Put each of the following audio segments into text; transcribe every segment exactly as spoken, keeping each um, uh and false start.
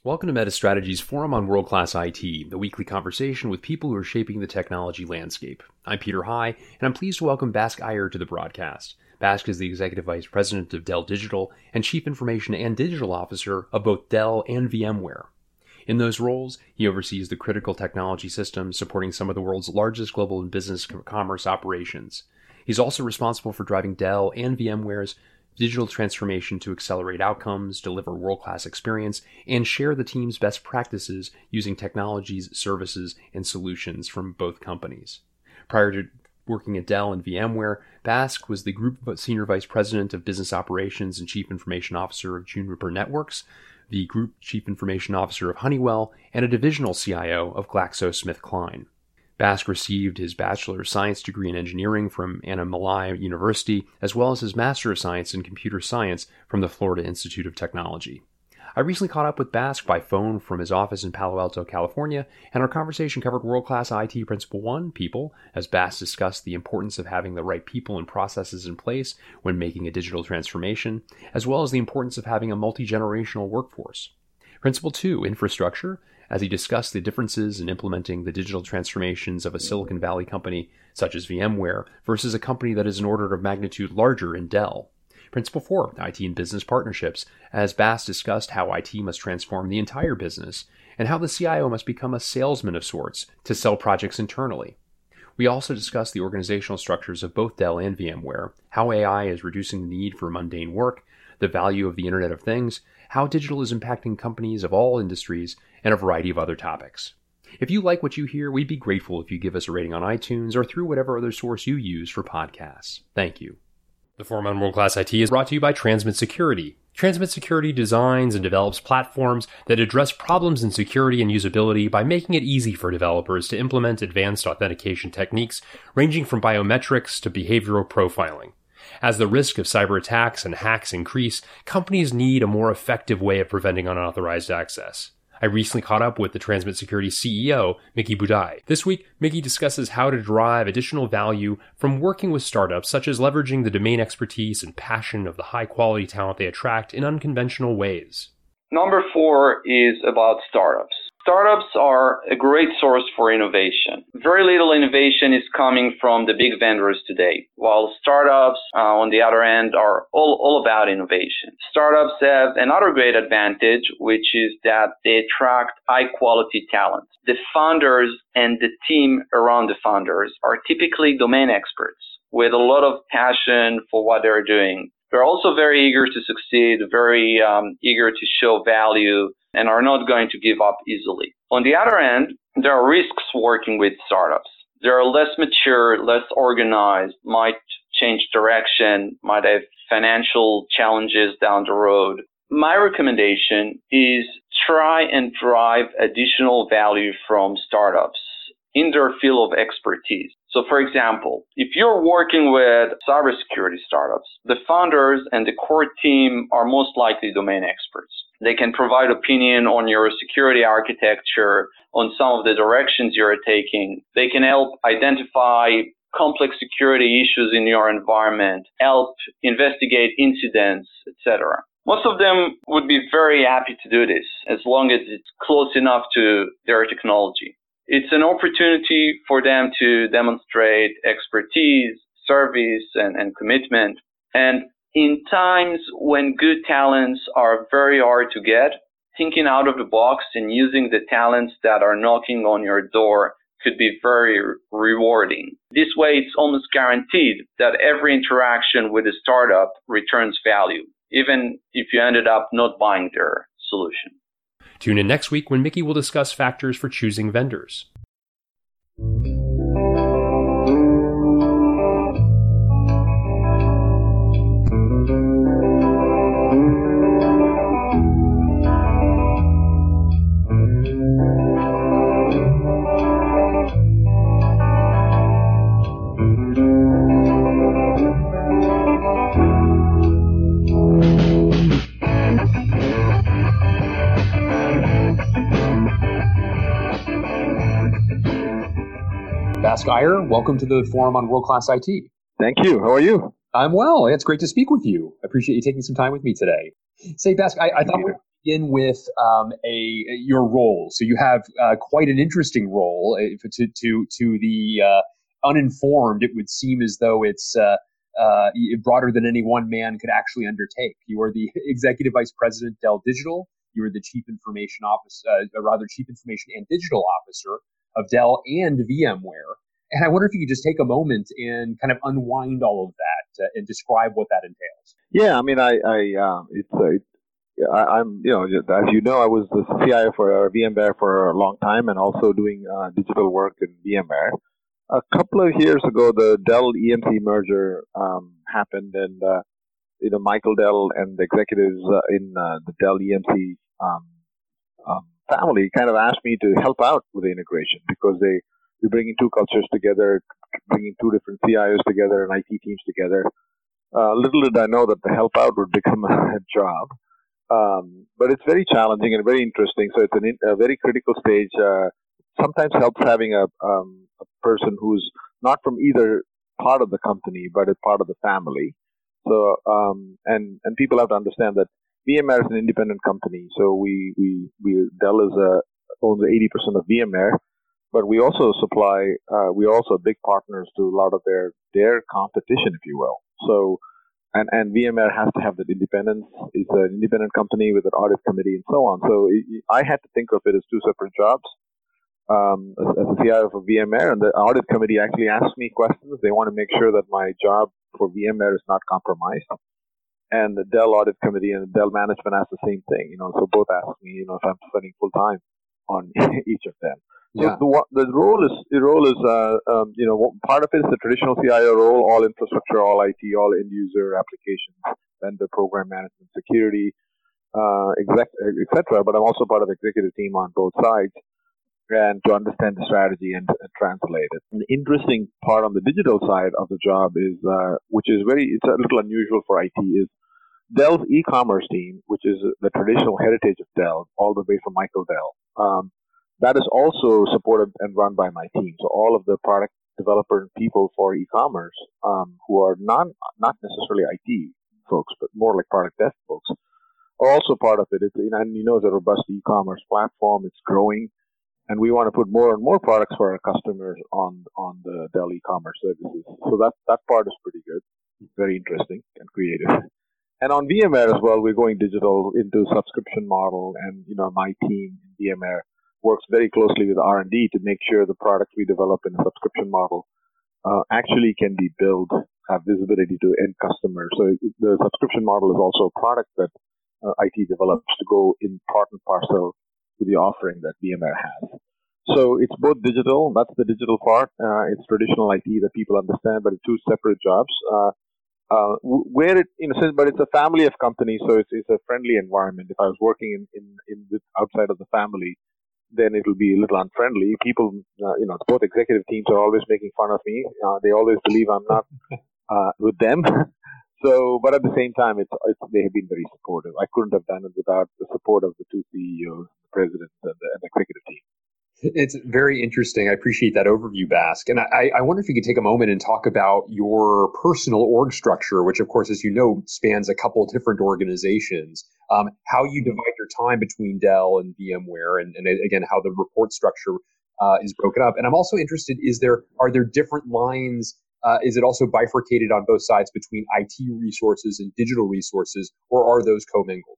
Welcome to MetaStrategy's Forum on World-Class I T, the weekly conversation with people who are shaping the technology landscape. I'm Peter High, and I'm pleased to welcome Bask Iyer to the broadcast. Bask is the Executive Vice President of Dell Digital and Chief Information and Digital Officer of both Dell and VMware. In those roles, he oversees the critical technology systems supporting some of the world's largest global business commerce operations. He's also responsible for driving Dell and VMware's digital transformation to accelerate outcomes, deliver world-class experience, and share the team's best practices using technologies, services, and solutions from both companies. Prior to working at Dell and VMware, Bask was the Group Senior Vice President of Business Operations and Chief Information Officer of Juniper Networks, the Group Chief Information Officer of Honeywell, and a Divisional C I O of GlaxoSmithKline. Bask received his Bachelor of Science degree in Engineering from Anna Malai University, as well as his Master of Science in Computer Science from the Florida Institute of Technology. I recently caught up with Bask by phone from his office in Palo Alto, California, and our conversation covered world-class I T Principle one, people, as Bask discussed the importance of having the right people and processes in place when making a digital transformation, as well as the importance of having a multi-generational workforce. Principle two, infrastructure, as he discussed the differences in implementing the digital transformations of a Silicon Valley company such as VMware versus a company that is an order of magnitude larger in Dell. Principle four, I T and business partnerships, as Bask discussed how I T must transform the entire business and how the C I O must become a salesman of sorts to sell projects internally. We also discussed the organizational structures of both Dell and VMware, how A I is reducing the need for mundane work, the value of the Internet of Things, how digital is impacting companies of all industries, and a variety of other topics. If you like what you hear, we'd be grateful if you give us a rating on iTunes or through whatever other source you use for podcasts. Thank you. The Forum on World Class I T is brought to you by Transmit Security. Transmit Security designs and develops platforms that address problems in security and usability by making it easy for developers to implement advanced authentication techniques ranging from biometrics to behavioral profiling. As the risk of cyber attacks and hacks increase, companies need a more effective way of preventing unauthorized access. I recently caught up with the Transmit Security C E O, Mickey Budai. This week, Mickey discusses how to derive additional value from working with startups, such as leveraging the domain expertise and passion of the high-quality talent they attract in unconventional ways. Number four is about startups. Startups are a great source for innovation. Very little innovation is coming from the big vendors today, while startups, uh, on the other end, are all, all about innovation. Startups have another great advantage, which is that they attract high-quality talent. The founders and the team around the founders are typically domain experts with a lot of passion for what they're doing. They're also very eager to succeed, very um, eager to show value, and are not going to give up easily. On the other end, there are risks working with startups. They are less mature, less organized, might change direction, might have financial challenges down the road. My recommendation is try and drive additional value from startups in their field of expertise. So, for example, if you're working with cybersecurity startups, the founders and the core team are most likely domain experts. They can provide opinion on your security architecture, on some of the directions you're taking. They can help identify complex security issues in your environment, help investigate incidents, et cetera. Most of them would be very happy to do this as long as it's close enough to their technology. It's an opportunity for them to demonstrate expertise, service, and, and commitment. And in times when good talents are very hard to get, thinking out of the box and using the talents that are knocking on your door could be very rewarding. This way, it's almost guaranteed that every interaction with a startup returns value, even if you ended up not buying their solution. Tune in next week when Mickey will discuss factors for choosing vendors. Bask Iyer, welcome to the Forum on World Class I T. Thank you. How are you? I'm well. It's great to speak with you. I appreciate you taking some time with me today. Say, Bask, I, I thought we, begin with um, a your role. So you have uh, quite an interesting role. Uh, to to to the uh, uninformed, it would seem as though it's uh, uh, broader than any one man could actually undertake. You are the executive vice president, Dell Digital. You are the chief information officer, uh, or rather, chief information and digital officer of Dell and VMware. And I wonder if you could just take a moment and kind of unwind all of that uh, and describe what that entails. Yeah, I mean, I, I uh, it's, uh, it, I, I'm, you know, as you know, I was the C I O for uh, VMware for a long time, and also doing uh, digital work in VMware. A couple of years ago, the Dell E M C merger um, happened, and uh, you know, Michael Dell and the executives uh, in uh, the Dell E M C um, um, family kind of asked me to help out with the integration, because they we're bringing two cultures together, bringing two different C I Os together and I T teams together. Uh, little did I know that the help out would become a job. Um, but it's very challenging and very interesting. So it's an in, a very critical stage. Uh, sometimes helps having a, um, a person who's not from either part of the company, but is part of the family. So, um, and, and people have to understand that VMware is an independent company. So we, we, we Dell is a, owns eighty percent of VMware. But we also supply, uh, we're also big partners to a lot of their, their competition, if you will. So, and, and VMware has to have that independence. It's an independent company with an audit committee and so on. So it, I had to think of it as two separate jobs. Um, as, as a C I O for VMware, and the audit committee actually asked me questions. They want to make sure that my job for VMware is not compromised. And the Dell audit committee and the Dell management asked the same thing. You know, so both asked me, you know, if I'm spending full time on each of them. So yeah. the the role is the role is uh, um, you know, part of it is the traditional C I O role, all infrastructure, all I T, all end user applications, vendor program management, security, uh, exec, et cetera. But I'm also part of the executive team on both sides, and to understand the strategy and, and translate it. An interesting part on the digital side of the job is, uh, which is very, it's a little unusual for I T, is Dell's e-commerce team, which is the traditional heritage of Dell, all the way from Michael Dell. Um, That is also supported and run by my team. So all of the product developer people for e-commerce, um, who are not not necessarily I T folks, but more like product dev folks, are also part of it. It's, and you know, it's a robust e-commerce platform. It's growing, and we want to put more and more products for our customers on on the Dell e-commerce services. So that that part is pretty good, very interesting and creative. And on VMware as well, we're going digital into subscription model, and you know, my team in VMware works very closely with R and D to make sure the products we develop in a subscription model uh, actually can be built, have visibility to end customers. So the subscription model is also a product that uh, I T develops to go in part and parcel with the offering that VMware has. So it's both digital, that's the digital part. Uh, it's traditional I T that people understand, but it's two separate jobs. Uh, uh, where it, you know, but it's a family of companies, so it's, it's a friendly environment. If I was working in, in, in with outside of the family, then it will be a little unfriendly. People, uh, you know, both executive teams are always making fun of me. Uh, they always believe I'm not uh, with them. So, but at the same time, it's, it's they have been very supportive. I couldn't have done it without the support of the two C E Os, the president, and the, and the executive team. It's very interesting. I appreciate that overview, Bask. And I, I wonder if you could take a moment and talk about your personal org structure, which, of course, as you know, spans a couple of different organizations. Um, how you divide your time between Dell and VMware, and, and again, how the report structure uh, is broken up. And I'm also interested: is there are there different lines? Uh, is it also bifurcated on both sides between I T resources and digital resources, or are those commingled?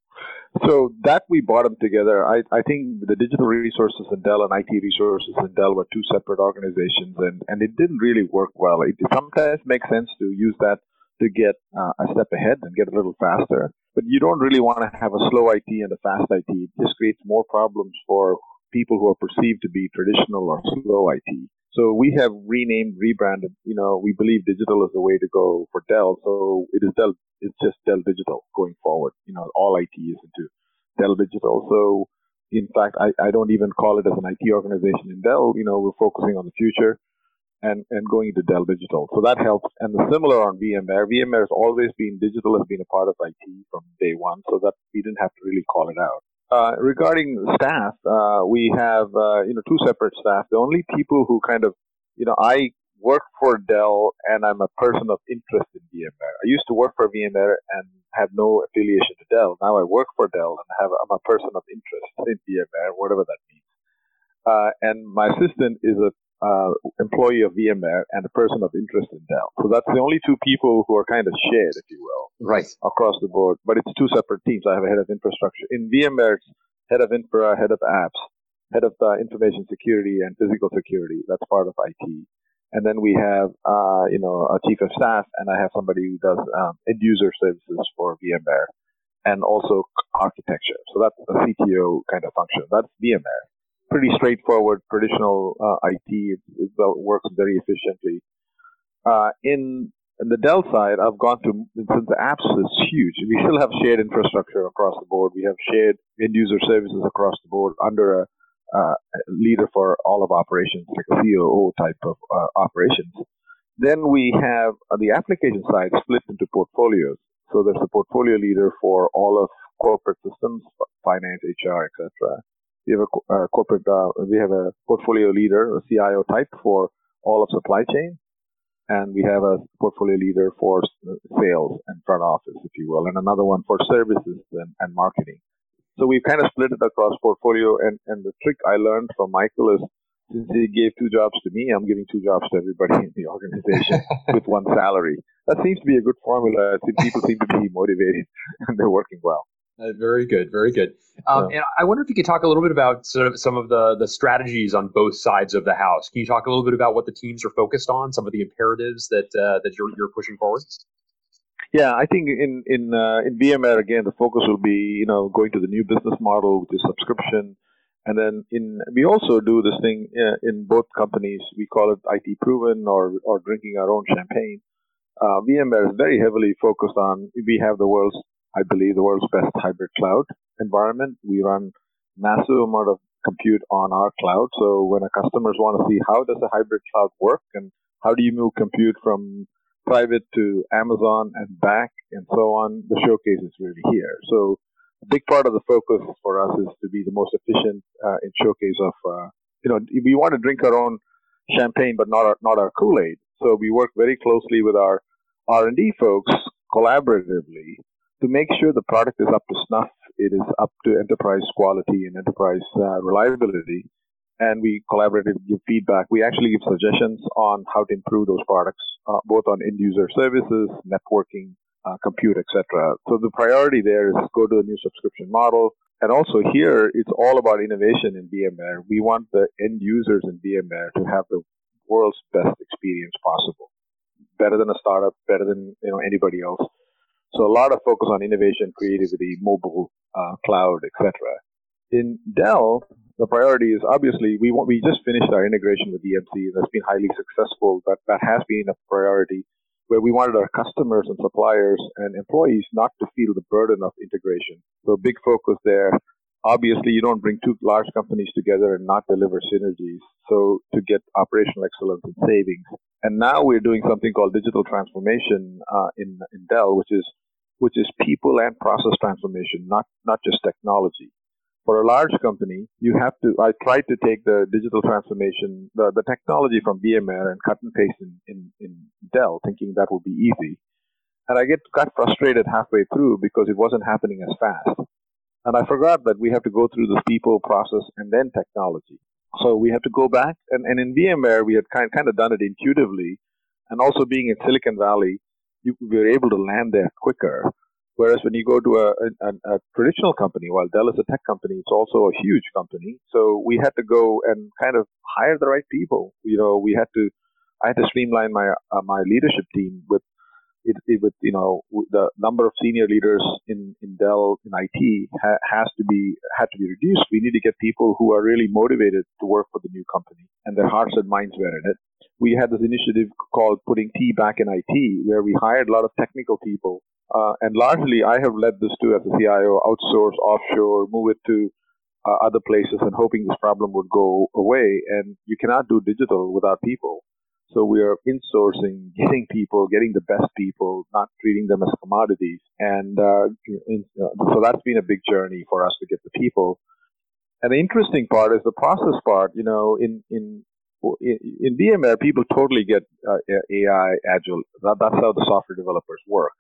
So that we brought them together. I, I think the digital resources in Dell and I T resources in Dell were two separate organizations, and, and it didn't really work well. It sometimes makes sense to use that to get uh, a step ahead and get a little faster. But you don't really want to have a slow I T and a fast I T. It just creates more problems for people who are perceived to be traditional or slow I T. So we have renamed, rebranded. You know, we believe digital is the way to go for Dell. So it is Dell. It's just Dell Digital going forward. You know, all I T is into Dell Digital. So in fact, I, I don't even call it as an I T organization in Dell. You know, we're focusing on the future and, and going into Dell Digital. So that helps. And the similar on VMware. VMware has always been, digital has been a part of I T from day one. So that we didn't have to really call it out. Uh, regarding staff, uh, we have, uh, you know, two separate staff. The only people who kind of, you know, I work for Dell, and I'm a person of interest in VMware. I used to work for VMware and have no affiliation to Dell. Now I work for Dell and have I'm a person of interest in VMware, whatever that means. Uh, and my assistant is a uh, employee of VMware and a person of interest in Dell. So that's the only two people who are kind of shared, if you will, right, across the board. But it's two separate teams. I have a head of infrastructure. In VMware, it's head of infra, head of apps, head of uh, information security and physical security. That's part of I T. And then we have, uh, you know, a chief of staff, and I have somebody who does um, end user services for VMware and also architecture. So that's a C T O kind of function. That's VMware. Pretty straightforward, traditional uh, I T. It, it works very efficiently. Uh, in, in the Dell side, I've gone to, since the apps is huge, we still have shared infrastructure across the board. We have shared end user services across the board under a uh, leader for all of operations, like a C O O type of uh, operations. Then we have uh, the application side split into portfolios. So there's a portfolio leader for all of corporate systems, finance, H R, et cetera. We have a uh, corporate, uh, we have a portfolio leader, a C I O type for all of supply chain, and we have a portfolio leader for sales and front office, if you will, and another one for services and, and marketing. So we've kind of split it across portfolio, and, and the trick I learned from Michael is, since he gave two jobs to me, I'm giving two jobs to everybody in the organization with one salary. That seems to be a good formula. People seem to be motivated and they're working well. Uh, very good, very good. Um, yeah. And I wonder if you could talk a little bit about sort of some of the, the strategies on both sides of the house. Can you talk a little bit about what the teams are focused on, some of the imperatives that uh, that you're you're pushing forward? Yeah, I think in in uh, in VMware again, the focus will be you know going to the new business model, which is subscription, and then in we also do this thing uh, in both companies. We call it I T proven or or drinking our own champagne. Uh, VMware is very heavily focused on. We have the world's I believe the world's best hybrid cloud environment. We run massive amount of compute on our cloud. So when our customers want to see how does a hybrid cloud work and how do you move compute from private to Amazon and back and so on, the showcase is really here. So a big part of the focus for us is to be the most efficient uh, in showcase of, uh, you know, we want to drink our own champagne, but not our, not our Kool-Aid. So we work very closely with our R and D folks collaboratively to make sure the product is up to snuff, it is up to enterprise quality and enterprise uh, reliability, and we collaboratively give feedback. We actually give suggestions on how to improve those products, uh, both on end-user services, networking, uh, compute, et cetera. So the priority there is go to a new subscription model, and also here, it's all about innovation in VMware. We want the end users in VMware to have the world's best experience possible, better than a startup, better than you know anybody else. So a lot of focus on innovation, creativity, mobile, uh, cloud, et cetera. In Dell, the priority is obviously we want, we just finished our integration with E M C. That's been highly successful. That that has been a priority where we wanted our customers and suppliers and employees not to feel the burden of integration. So big focus there. Obviously, you don't bring two large companies together and not deliver synergies. So to get operational excellence and savings. And now we're doing something called digital transformation uh, in in Dell, which is which is people and process transformation, not not just technology. For a large company, you have to. I tried to take the digital transformation, the, the technology from VMware, and cut and paste in, in, in Dell, thinking that would be easy. And I get got frustrated halfway through because it wasn't happening as fast. And I forgot that we have to go through this people, process, and then technology. So we have to go back, and, and in VMware, we had kind, kind of done it intuitively, and also being in Silicon Valley, you, we were able to land there quicker. Whereas when you go to a, a, a traditional company, while Dell is a tech company, it's also a huge company. So we had to go and kind of hire the right people. You know, we had to, I had to streamline my uh, my leadership team with it, it with you know the number of senior leaders in, in Dell in I T ha, has to be had to be reduced. We need to get people who are really motivated to work for the new company, and their hearts and minds were in it. We had this initiative called Putting T Back in I T, where we hired a lot of technical people, uh, and largely I have led this too as a C I O: outsource, offshore, move it to uh, other places, and hoping this problem would go away. And you cannot do digital without people. So we are insourcing, getting people, getting the best people, not treating them as commodities. And uh, in, uh, so that's been a big journey for us to get the people. And the interesting part is the process part. You know, in, in in, in V M ware, people totally get uh, A I, Agile. That, that's how the software developers work.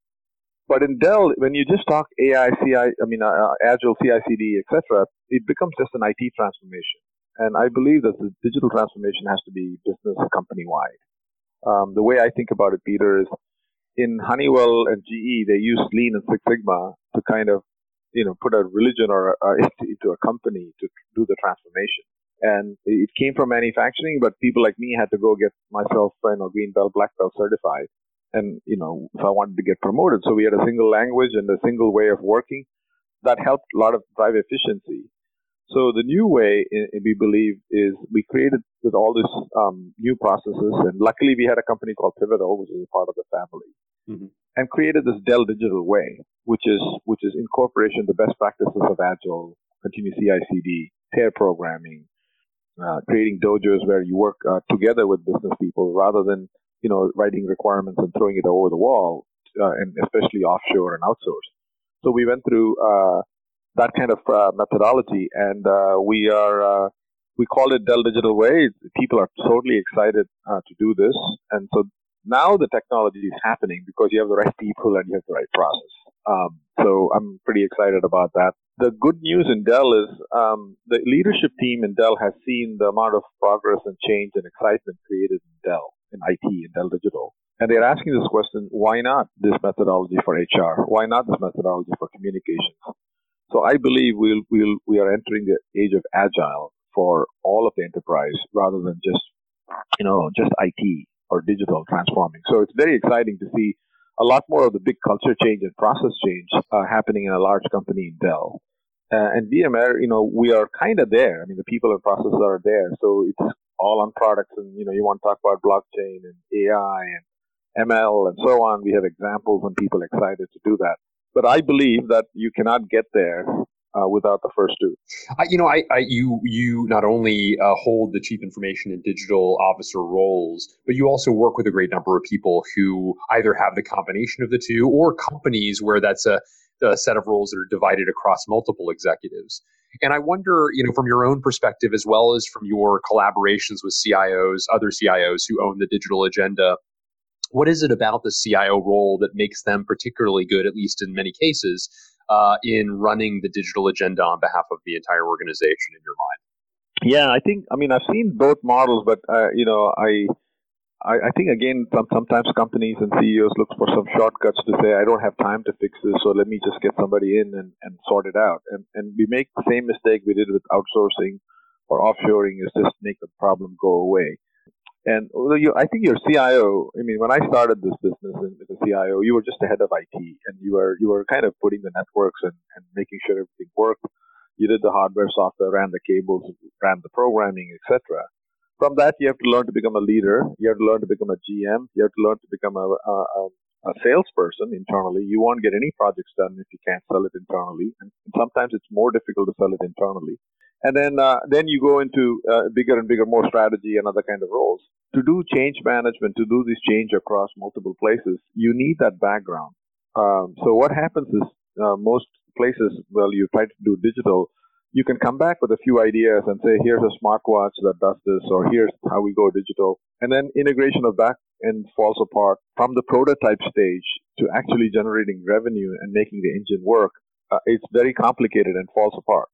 But in Dell, when you just talk A I, C I, I mean, uh, Agile, C I C D, et cetera, it becomes just an I T transformation. And I believe that the digital transformation has to be business company-wide. Um, the way I think about it, Peter, is in Honeywell and G E, they use Lean and Six Sigma to kind of, you know, put a religion or a, into a company to do the transformation. And it came from manufacturing, but people like me had to go get myself, you know, green belt, black belt certified. And, you know, if I wanted to get promoted, so we had a single language and a single way of working. That helped a lot of drive efficiency. So the new way, we believe, is we created with all these um, new processes, and luckily we had a company called Pivotal, which is a part of the family, mm-hmm. and created this Dell Digital Way, which is which is incorporation the best practices of Agile, continuous C I C D, pair programming, uh, creating dojos where you work uh, together with business people rather than you know writing requirements and throwing it over the wall, uh, and especially offshore and outsource. So we went through. Uh, that kind of uh, methodology, and uh, we are uh, we call it Dell Digital Way. People are totally excited uh, to do this, and so now the technology is happening because you have the right people and you have the right process. Um, so I'm pretty excited about that. The good news in Dell is um, the leadership team in Dell has seen the amount of progress and change and excitement created in Dell, in I T, in Dell Digital. And they're asking this question, why not this methodology for H R? Why not this methodology for communications? So I believe we'll, we'll, we are entering the age of agile for all of the enterprise rather than just, you know, just I T or digital transforming. So it's very exciting to see a lot more of the big culture change and process change uh, happening in a large company in Dell. Uh, and V M ware, you know, we are kind of there. I mean, the people and processes are there. So it's all on products. And, you know, you want to talk about blockchain and A I and M L and so on. We have examples and people excited to do that. But I believe that you cannot get there uh, without the first two. I, you know, I, I, you, you not only uh, hold the chief information and digital officer roles, but you also work with a great number of people who either have the combination of the two, or companies where that's a, a set of roles that are divided across multiple executives. And I wonder, you know, from your own perspective, as well as from your collaborations with C I Os, other C I Os who own the digital agenda, what is it about the C I O role that makes them particularly good, at least in many cases, uh, in running the digital agenda on behalf of the entire organization in your mind? Yeah, I think, I mean, I've seen both models, but, uh, you know, I, I I think, again, some, sometimes companies and C E Os look for some shortcuts to say, I don't have time to fix this, so let me just get somebody in and, and sort it out. And, and we make the same mistake we did with outsourcing or offshoring, is just make the problem go away. And you, I think your C I O, I mean, when I started this business as a C I O, you were just the head of I T, and you were you were kind of putting the networks and, and making sure everything worked. You did the hardware, software, ran the cables, ran the programming, et cetera. From that, you have to learn to become a leader. You have to learn to become a G M. You have to learn to become a, a, a salesperson internally. You won't get any projects done if you can't sell it internally. And sometimes it's more difficult to sell it internally. And then uh, then you go into uh, bigger and bigger, more strategy and other kind of roles. To do change management, to do this change across multiple places, you need that background. Um, so what happens is uh, most places, well, you try to do digital, you can come back with a few ideas and say, here's a smartwatch that does this, or here's how we go digital. And then integration of back end falls apart from the prototype stage to actually generating revenue and making the engine work. Uh, it's very complicated and falls apart.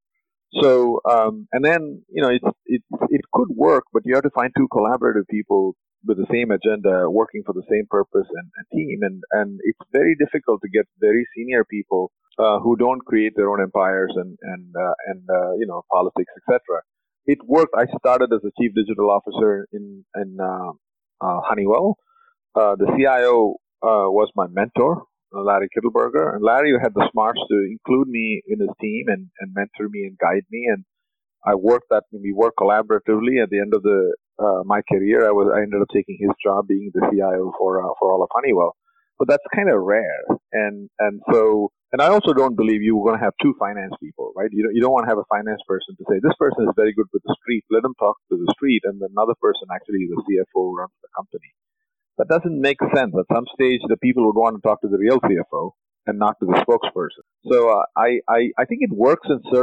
So, um, and then, you know, it, it, it could work, but you have to find two collaborative people with the same agenda, working for the same purpose and, and team. And, and it's very difficult to get very senior people, uh, who don't create their own empires and, and, uh, and, uh, you know, politics, et cetera. It worked. I started as a chief digital officer in, in, uh, uh, Honeywell. Uh, the C I O, uh, was my mentor. Larry Kittelberger, and Larry had the smarts to include me in his team and, and mentor me and guide me. And I worked that we worked collaboratively. At the end of the uh, my career, I was I ended up taking his job, being the C I O for uh, for all of Honeywell. But that's kind of rare, and and so and I also don't believe you were going to have two finance people, right? You don't you don't want to have a finance person to say this person is very good with the street. Let them talk to the street, and another person actually the C F O runs the company. That doesn't make sense. At some stage, the people would want to talk to the real C F O and not to the spokesperson. So uh, I, I I think it works in certain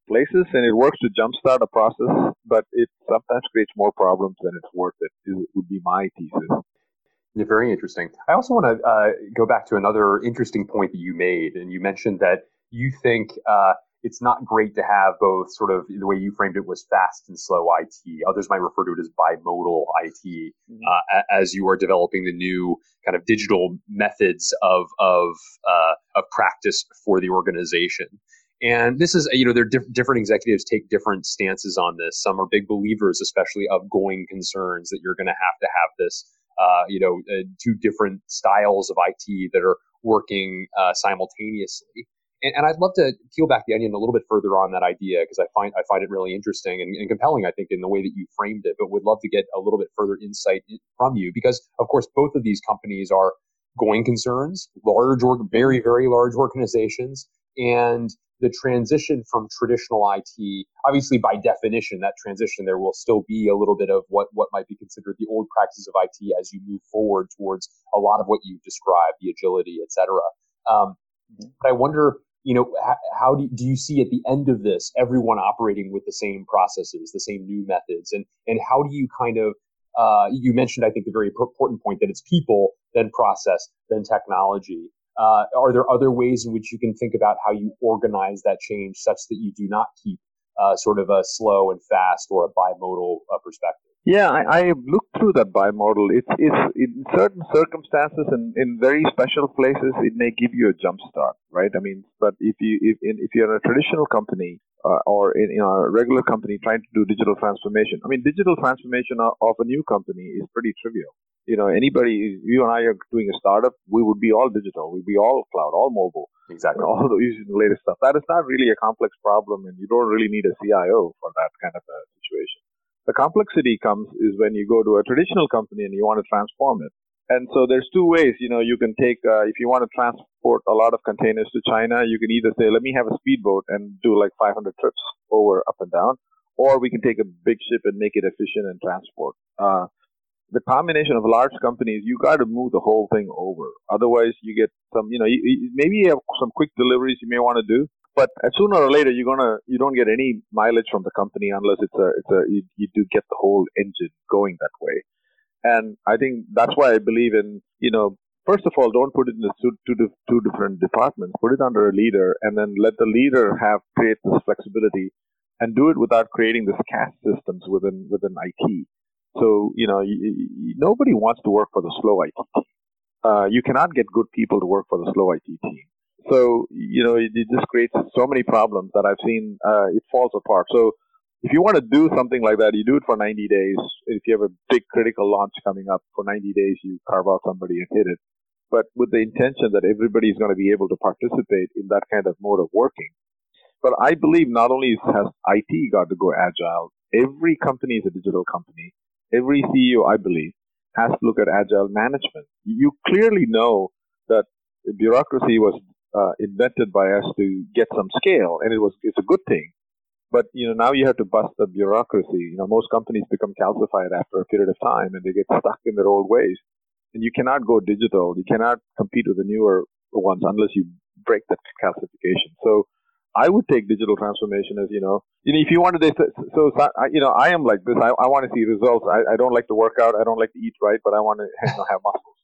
places, and it works to jumpstart a process, but it sometimes creates more problems than it's worth it, is, would be my thesis. Yeah, very interesting. I also want to uh, go back to another interesting point that you made, and you mentioned that you think uh, it's not great to have both sort of the way you framed it was fast and slow I T. Others might refer to it as bimodal I T mm-hmm. uh, as you are developing the new kind of digital methods of of uh, of practice for the organization. And this is, you know, there are diff- different executives take different stances on this. Some are big believers, especially of going concerns, that you're going to have to have this. Uh, you know, uh, two different styles of I T that are working uh, simultaneously. And, and I'd love to peel back the onion a little bit further on that idea, because I find I find it really interesting and, and compelling, I think, in the way that you framed it, but would love to get a little bit further insight from you, because, of course, both of these companies are going concerns, large, or very, very large organizations, and the transition from traditional I T, obviously by definition, that transition, there will still be a little bit of what, what might be considered the old practices of I T as you move forward towards a lot of what you've described, the agility, et cetera. Um, but I wonder, you know, how, how do, you, do you see at the end of this, everyone operating with the same processes, the same new methods? And, and how do you kind of, uh, you mentioned, I think, the very important point that it's people, then process, then technology. Uh, are there other ways in which you can think about how you organize that change such that you do not keep uh, sort of a slow and fast or a bimodal uh, perspective? Yeah, I, I looked through that bimodal. It's, it's in certain circumstances and in very special places, it may give you a jump start, right? I mean, but if you if in, if you're a traditional company uh, or in, in a regular company trying to do digital transformation, I mean, digital transformation of, of a new company is pretty trivial. You know, anybody, you and I are doing a startup, we would be all digital. We'd be all cloud, all mobile. Exactly. All the, using the latest stuff. That is not really a complex problem, and you don't really need a C I O for that kind of a situation. The complexity comes is when you go to a traditional company and you want to transform it. And so there's two ways, you know, you can take, uh, if you want to transport a lot of containers to China, you can either say, let me have a speedboat and do like five hundred trips over, up and down, or we can take a big ship and make it efficient and transport. Uh, The combination of large companies, you got to move the whole thing over. Otherwise, you get some, you know, you, you, maybe you have some quick deliveries you may want to do, but sooner or later, you're gonna, you don't get any mileage from the company unless it's a, it's a, you, you do get the whole engine going that way. And I think that's why I believe in, you know, first of all, don't put it in the two, two, two different departments. Put it under a leader, and then let the leader have create this flexibility, and do it without creating this caste systems within within I T. So, you know, you, you, nobody wants to work for the slow I T team. Uh, you cannot get good people to work for the slow I T team. So, you know, it, it just creates so many problems that I've seen, uh, it falls apart. So if you want to do something like that, you do it for ninety days. If you have a big critical launch coming up for ninety days, you carve out somebody and hit it. But with the intention that everybody is going to be able to participate in that kind of mode of working. But I believe not only has I T got to go agile, every company is a digital company. Every C E O, I believe, has to look at agile management. You clearly know that bureaucracy was uh, invented by us to get some scale, and it was it's a good thing. But you know, now you have to bust the bureaucracy. You know, most companies become calcified after a period of time, and they get stuck in their old ways. And you cannot go digital. You cannot compete with the newer ones unless you break that calcification. So I would take digital transformation as, you know, if you wanted to, so, so you know, I am like this. I, I want to see results. I, I don't like to work out. I don't like to eat right, but I want to you know, have muscles.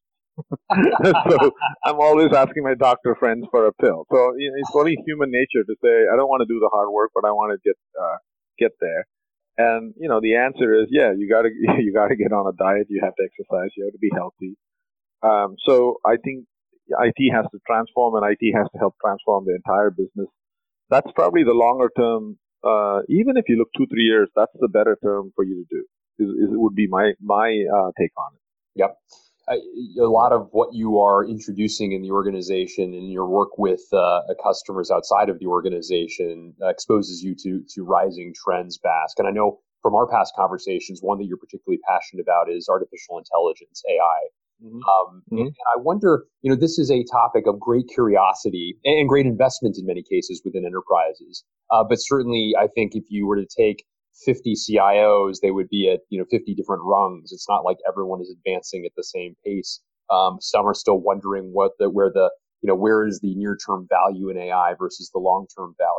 So I'm always asking my doctor friends for a pill. So you know, it's only human nature to say, I don't want to do the hard work, but I want to get, uh, get there. And, you know, the answer is, yeah, you gotta, you gotta get on a diet. You have to exercise. You have to be healthy. Um, so I think I T has to transform, and I T has to help transform the entire business. That's probably the longer term. Uh, even if you look two, three years, that's the better term for you to do. Is, is it would be my my uh, take on it. Yep. I, a lot of what you are introducing in the organization and your work with uh, customers outside of the organization uh, exposes you to to rising trends, Bask. And I know from our past conversations, one that you're particularly passionate about is artificial intelligence, A I. Mm-hmm. Um, mm-hmm. And, and I wonder, you know, this is a topic of great curiosity and great investment in many cases within enterprises. Uh, but certainly, I think if you were to take fifty C I Os, they would be at, you know, fifty different rungs. It's not like everyone is advancing at the same pace. Um, some are still wondering what the, where the, you know, where is the near-term value in A I versus the long-term value.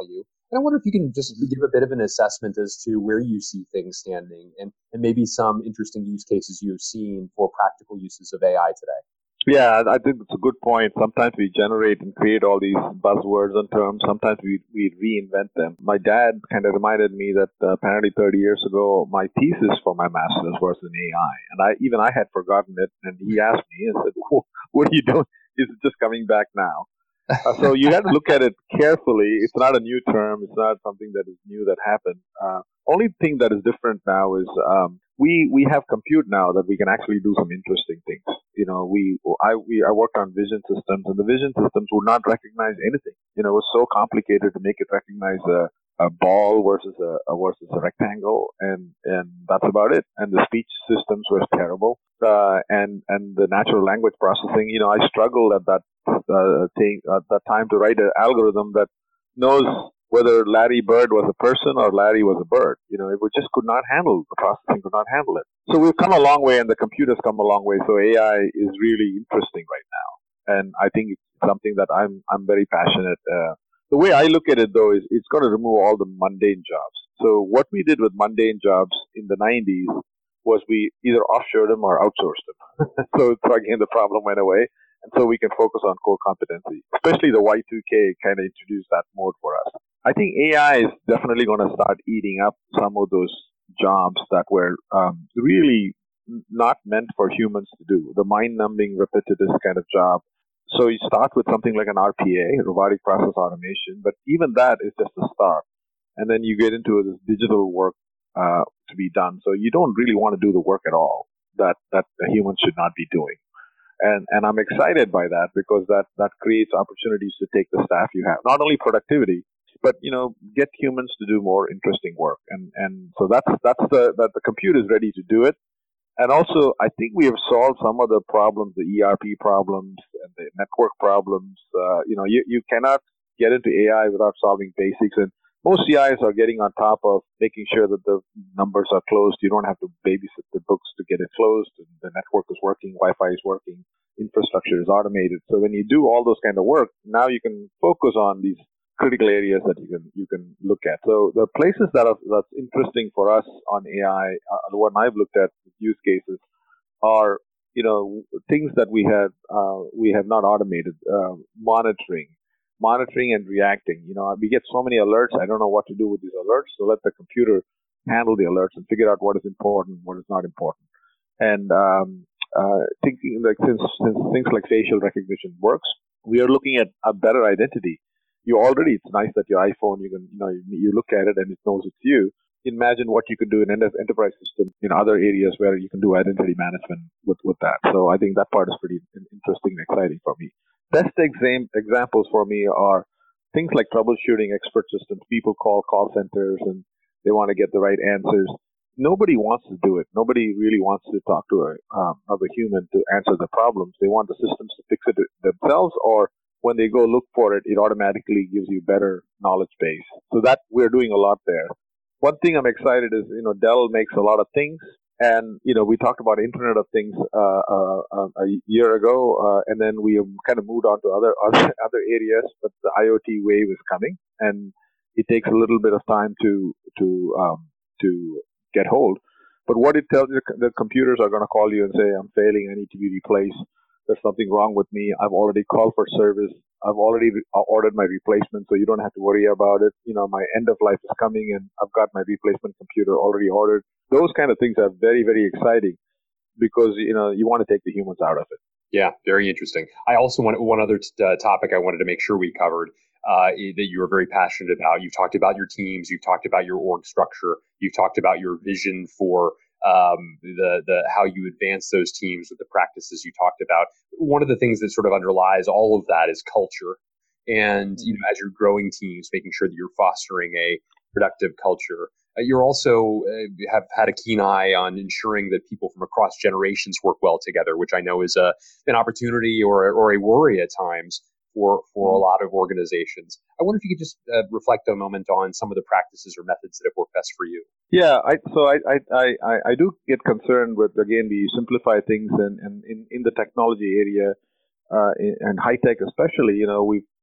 And I wonder if you can just give a bit of an assessment as to where you see things standing and, and maybe some interesting use cases you've seen for practical uses of A I today. Yeah, I think it's a good point. Sometimes we generate and create all these buzzwords and terms. Sometimes we, we reinvent them. My dad kind of reminded me that uh, apparently thirty years ago, my thesis for my master's was in A I. And I even I had forgotten it. And he asked me and said, what are you doing? Is it just coming back now? Uh, so you have to look at it carefully. It's not a new term. It's not something that is new that happened. Uh, only thing that is different now is um, we we have compute now that we can actually do some interesting things. You know, we I we I worked on vision systems, and the vision systems would not recognize anything. You know, it was so complicated to make it recognize a, a ball versus a, a versus a rectangle, and and that's about it. And the speech systems were terrible, uh, and and the natural language processing. You know, I struggled at that uh, thing at that time to write an algorithm that knows whether Larry Bird was a person or Larry was a bird. You know, it just could not handle, the processing could not handle it. So we've come a long way and the computer's come a long way. So A I is really interesting right now. And I think it's something that I'm, I'm very passionate. Uh, the way I look at it though is it's going to remove all the mundane jobs. So what we did with mundane jobs in the nineties was we either offshored them or outsourced them. so, so again, the problem went away. And so we can focus on core competency, especially the Y two K kind of introduced that mode for us. I think A I is definitely going to start eating up some of those jobs that were um, really not meant for humans to do, the mind-numbing, repetitive kind of job. So you start with something like an R P A, robotic process automation, but even that is just a start. And then you get into this digital work uh, to be done. So you don't really want to do the work at all that, that a human should not be doing. And and I'm excited by that because that, that creates opportunities to take the staff you have, not only productivity, but you know, get humans to do more interesting work. And and so that's that's the that the computer is ready to do it. And also, I think we have solved some of the problems, the E R P problems and the network problems. Uh, you know, you, you cannot get into A I without solving basics. And most C Is are getting on top of making sure that the numbers are closed. You don't have to babysit the books to get it closed. And the network is working, Wi-Fi is working, infrastructure is automated. So when you do all those kind of work, now you can focus on these critical areas that you can you can look at. So the places that are that's interesting for us on A I, uh, the one I've looked at use cases are you know things that we have uh, we have not automated, uh, monitoring. monitoring and reacting. You know, we get so many alerts. I don't know what to do with these alerts. So let the computer handle the alerts and figure out what is important, what is not important. And um, uh, thinking like since, since things like facial recognition works, we are looking at a better identity. You already, it's nice that your iPhone, you can, you know, you, you look at it and it knows it's you. Imagine what you could do in an enterprise system in other areas where you can do identity management with, with that. So I think that part is pretty interesting and exciting for me. Best exam- examples for me are things like troubleshooting expert systems. People call call centers and they want to get the right answers. Nobody wants to do it. Nobody really wants to talk to a, um, another human to answer the problems. They want the systems to fix it themselves, or when they go look for it, it automatically gives you better knowledge base. So that we're doing a lot there. One thing I'm excited is, you know, Dell makes a lot of things. And, you know, we talked about Internet of Things uh, uh, a year ago, uh, and then we have kind of moved on to other, other other areas, but the IoT wave is coming, and it takes a little bit of time to to um, to get hold. But what it tells you, the computers are going to call you and say, I'm failing, I need to be replaced. There's something wrong with me. I've already called for service. I've already re- ordered my replacement, so you don't have to worry about it. You know, my end of life is coming, and I've got my replacement computer already ordered. Those kind of things are very, very exciting because, you know, you want to take the humans out of it. Yeah, very interesting. I also want one other t- uh, topic I wanted to make sure we covered uh, that you were very passionate about. You've talked about your teams. You've talked about your org structure. You've talked about your vision for um, the the how you advance those teams with the practices you talked about. One of the things that sort of underlies all of that is culture. And, you know, as you're growing teams, making sure that you're fostering a productive culture. Uh, you're also uh, have had a keen eye on ensuring that people from across generations work well together, which I know is a an opportunity or or a worry at times for for a lot of organizations. I wonder if you could just uh, reflect a moment on some of the practices or methods that have worked best for you. Yeah, I, so I, I, I, I do get concerned with, again, we simplify things, and, and in, in the technology area uh, and high tech especially, you know, we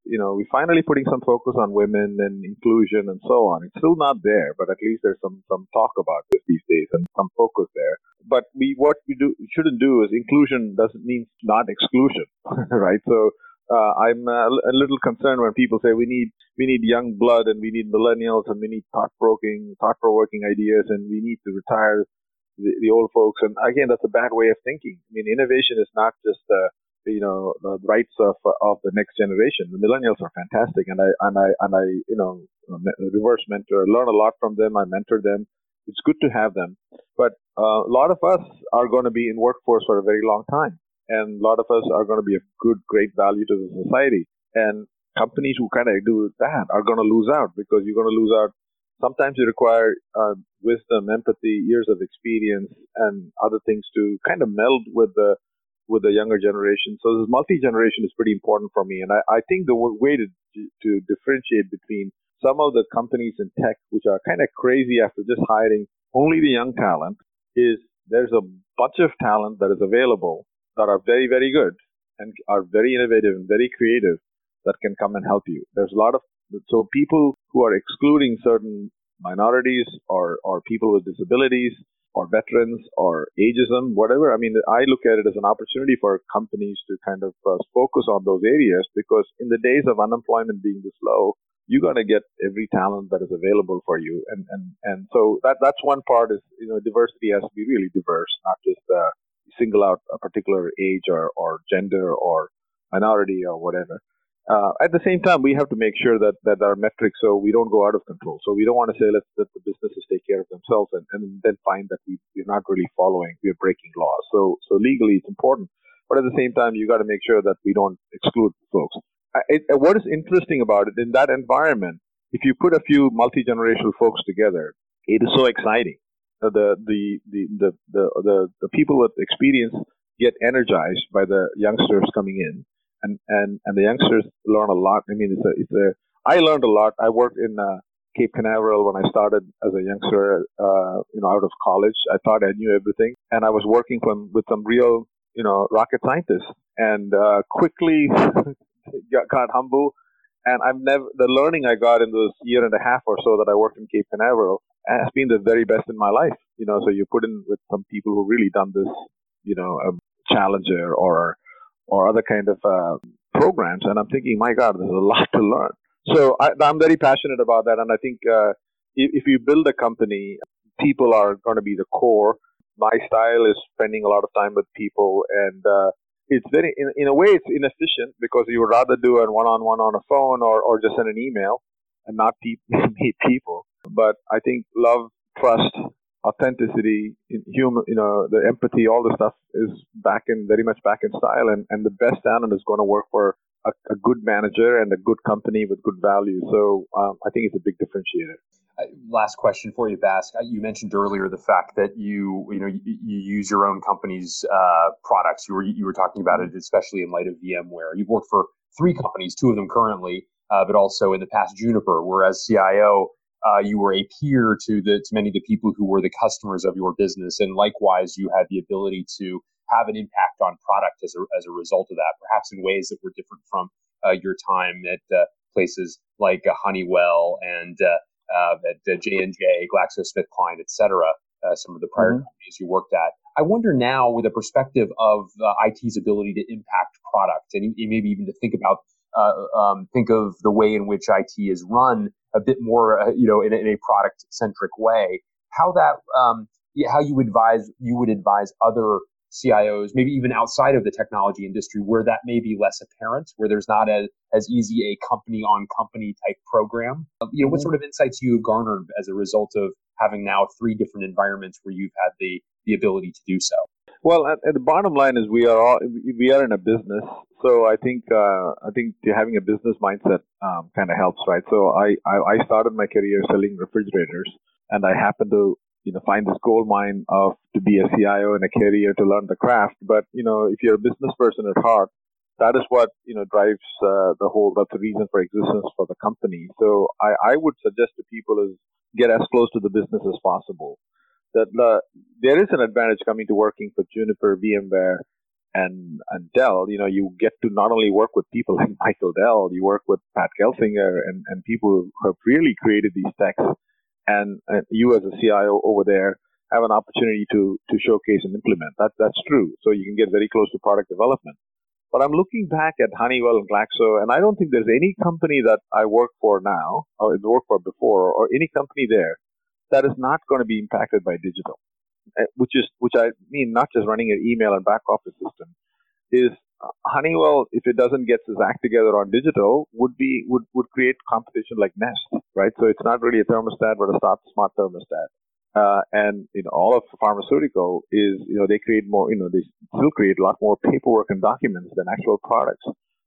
you know, we're finally putting some focus on women and inclusion and so on. It's still not there, but at least there's some, some talk about this these days and some focus there. But we, what we do, shouldn't do is inclusion doesn't mean not exclusion, right? So, uh, I'm a, a little concerned when people say we need, we need young blood and we need millennials and we need thought-provoking, thought-provoking ideas and we need to retire the, the old folks. And again, that's a bad way of thinking. I mean, innovation is not just, uh, you know, the rights of of the next generation. The millennials are fantastic, and I and I and I you know reverse mentor, learn a lot from them. I mentor them. It's good to have them, but uh, a lot of us are going to be in workforce for a very long time, and a lot of us are going to be of good, great value to the society. And companies who kind of do that are going to lose out because you're going to lose out. Sometimes you require uh, wisdom, empathy, years of experience, and other things to kind of meld with the with the younger generation. So this multi-generation is pretty important for me. And I, I think the w- way to to differentiate between some of the companies in tech, which are kind of crazy after just hiring only the young talent, is there's a bunch of talent that is available that are very, very good and are very innovative and very creative that can come and help you. There's a lot of, so people who are excluding certain minorities or, or people with disabilities or veterans or ageism, whatever. I mean, I look at it as an opportunity for companies to kind of uh, focus on those areas because in the days of unemployment being this low, you got to get every talent that is available for you. And, and, and so that, that's one part is, you know, diversity has to be really diverse, not just uh, single out a particular age or, or gender or minority or whatever. Uh, at the same time, we have to make sure that, that our metrics, so we don't go out of control. So we don't want to say, let's let the businesses take care of themselves and, and then find that we, we're not really following, we're breaking laws. So, so legally it's important. But at the same time, you got to make sure that we don't exclude folks. I, it, what is interesting about it, in that environment, if you put a few multi-generational folks together, it is so exciting. The, the, the, the, the, the, the people with experience get energized by the youngsters coming in. And, and, and the youngsters learn a lot. I mean, it's a, it's a, I learned a lot. I worked in uh, Cape Canaveral when I started as a youngster, uh, you know, out of college. I thought I knew everything. And I was working from, with some real, you know, rocket scientists and uh, quickly got, got humble. And I've never, the learning I got in those year and a half or so that I worked in Cape Canaveral has been the very best in my life. You know, so you put in with some people who really done this, you know, a Challenger or or other kind of uh, programs. And I'm thinking, my God, there's a lot to learn. So I, I'm very passionate about that. And I think uh, if, if you build a company, people are going to be the core. My style is spending a lot of time with people. And uh, it's very, in, in a way, it's inefficient because you would rather do a one-on-one on a phone or, or just send an email and not pe- meet people. But I think love, trust, authenticity, human, you know, the empathy, all the stuff is back in, very much back in style. And, and the best talent is going to work for a, a good manager and a good company with good value. So um, I think it's a big differentiator. Uh, last question for you, Bask. You mentioned earlier the fact that you, you know, you, you use your own company's uh, products. You were you were talking about it, especially in light of VMware. You've worked for three companies, two of them currently, uh, but also in the past Juniper, where as C I O, Uh, you were a peer to the to many of the people who were the customers of your business, and likewise, you had the ability to have an impact on product as a as a result of that, perhaps in ways that were different from uh, your time at uh, places like uh, Honeywell and uh, uh, at uh, J and J, GlaxoSmithKline, et cetera. Uh, some of the prior mm-hmm. companies you worked at. I wonder now, with a perspective of uh, I T's ability to impact product, and maybe even to think about uh, um, think of the way in which I T is run a bit more, uh, you know, in, in a product-centric way. How that, um, how you advise, you would advise other C I Os, maybe even outside of the technology industry, where that may be less apparent, where there's not a, as easy a company-on-company type program. Um, you know, mm-hmm. what sort of insights you have garnered as a result of having now three different environments where you've had the the ability to do so? Well, at, at the bottom line is we are all we are in a business, so I think uh, I think having a business mindset um, kind of helps, right? So I, I I started my career selling refrigerators, and I happened to you know find this gold mine of to be a C I O and a career to learn the craft. But you know, if you're a business person at heart, that is what you know drives uh, the whole. That's the reason for existence for the company. So I, I would suggest to people is get as close to the business as possible. That uh, there is an advantage coming to working for Juniper, VMware, and, and Dell, you know, you get to not only work with people like Michael Dell, you work with Pat Gelsinger and, and people who have really created these techs. And, and you as a C I O over there have an opportunity to, to showcase and implement. That, that's true. So you can get very close to product development. But I'm looking back at Honeywell and Glaxo, and I don't think there's any company that I work for now, or work for before, or any company there that is not going to be impacted by digital. Which is, which I mean, not just running an email and back office system, is Honeywell, if it doesn't get its act together on digital, would be would, would create competition like Nest, right? So it's not really a thermostat, but a smart, smart thermostat. Uh, and you know, all of pharmaceutical is, you know, they create more, you know, they still create a lot more paperwork and documents than actual products.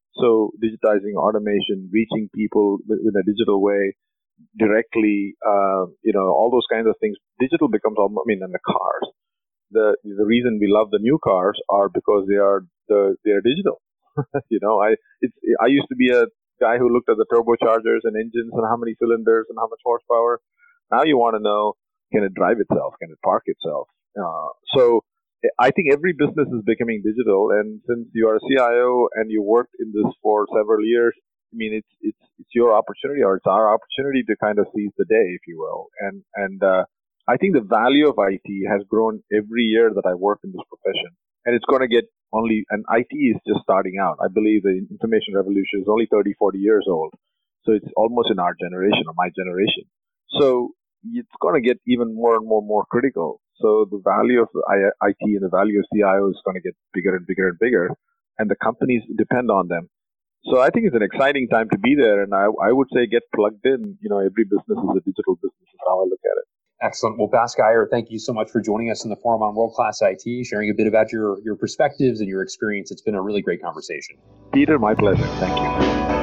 So digitizing, automation, reaching people with, with a digital way, directly, uh, you know, all those kinds of things. Digital becomes, almost, I mean, and the cars. The the reason we love the new cars are because they are the they are digital. you know, I it's I used to be a guy who looked at the turbochargers and engines and how many cylinders and how much horsepower. Now you want to know, can it drive itself? Can it park itself? Uh, so I think every business is becoming digital. And since you are a C I O and you worked in this for several years, I mean, it's it's it's your opportunity, or it's our opportunity to kind of seize the day, if you will. And and uh, I think the value of I T has grown every year that I work in this profession, and it's going to get only. And I T is just starting out. I believe the information revolution is only thirty, forty years old, so it's almost in our generation or my generation. So it's going to get even more and more and more critical. So the value of I T and the value of C I O is going to get bigger and bigger and bigger, and the companies depend on them. So I think it's an exciting time to be there, and I, I would say get plugged in. You know, every business is a digital business is how I look at it. Excellent. Well, Bask Iyer, thank you so much for joining us in the Forum on World Class I T, sharing a bit about your, your perspectives and your experience. It's been a really great conversation. Peter, my pleasure. Thank you.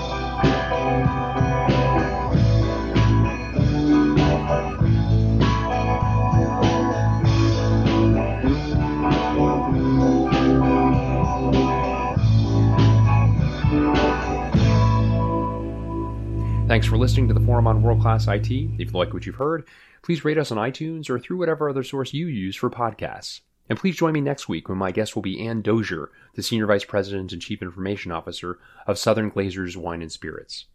Thanks for listening to the Forum on World Class I T. If you like what you've heard, please rate us on iTunes or through whatever other source you use for podcasts. And please join me next week when my guest will be Ann Dozier, the Senior Vice President and Chief Information Officer of Southern Glazer's Wine and Spirits.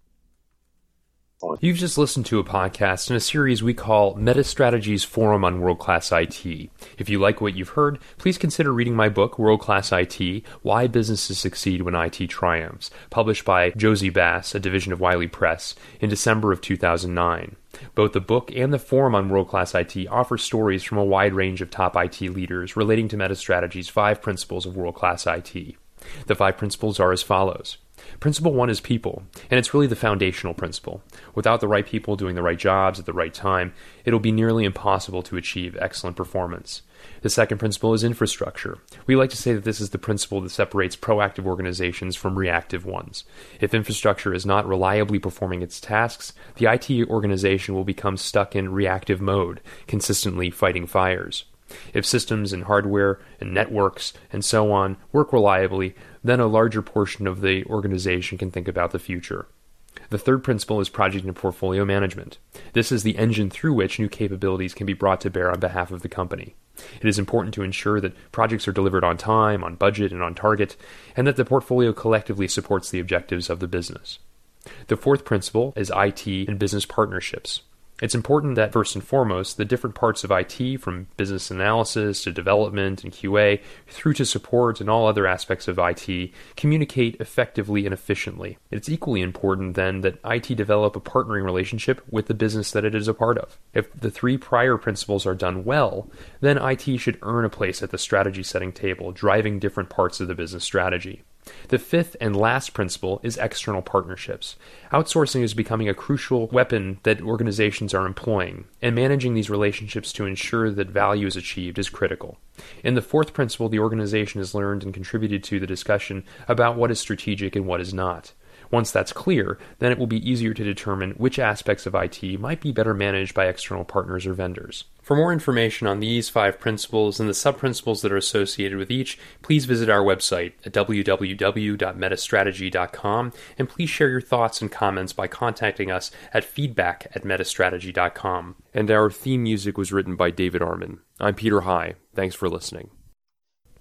You've just listened to a podcast in a series we call MetaStrategy's Forum on World Class I T. If you like what you've heard, please consider reading my book, World Class I T, Why Businesses Succeed When I T Triumphs, published by Josie Bass, a division of Wiley Press, in December of two thousand nine. Both the book and the Forum on World Class I T offer stories from a wide range of top I T leaders relating to MetaStrategy's five principles of World Class I T. The five principles are as follows. Principle one is people, and it's really the foundational principle. Without the right people doing the right jobs at the right time, it'll be nearly impossible to achieve excellent performance. The second principle is infrastructure. We like to say that this is the principle that separates proactive organizations from reactive ones. If infrastructure is not reliably performing its tasks, the I T organization will become stuck in reactive mode, consistently fighting fires. If systems and hardware and networks and so on work reliably, then a larger portion of the organization can think about the future. The third principle is project and portfolio management. This is the engine through which new capabilities can be brought to bear on behalf of the company. It is important to ensure that projects are delivered on time, on budget, and on target, and that the portfolio collectively supports the objectives of the business. The fourth principle is I T and business partnerships. It's important that, first and foremost, the different parts of I T, from business analysis to development and Q A, through to support and all other aspects of I T, communicate effectively and efficiently. It's equally important, then, that I T develop a partnering relationship with the business that it is a part of. If the three prior principles are done well, then I T should earn a place at the strategy-setting table, driving different parts of the business strategy. The fifth and last principle is external partnerships. Outsourcing is becoming a crucial weapon that organizations are employing, and managing these relationships to ensure that value is achieved is critical. In the fourth principle, the organization has learned and contributed to the discussion about what is strategic and what is not. Once that's clear, then it will be easier to determine which aspects of I T might be better managed by external partners or vendors. For more information on these five principles and the sub-principles that are associated with each, please visit our website at w w w dot metastrategy dot com, and please share your thoughts and comments by contacting us at feedback at metastrategy dot com. And our theme music was written by David Arman. I'm Peter High. Thanks for listening.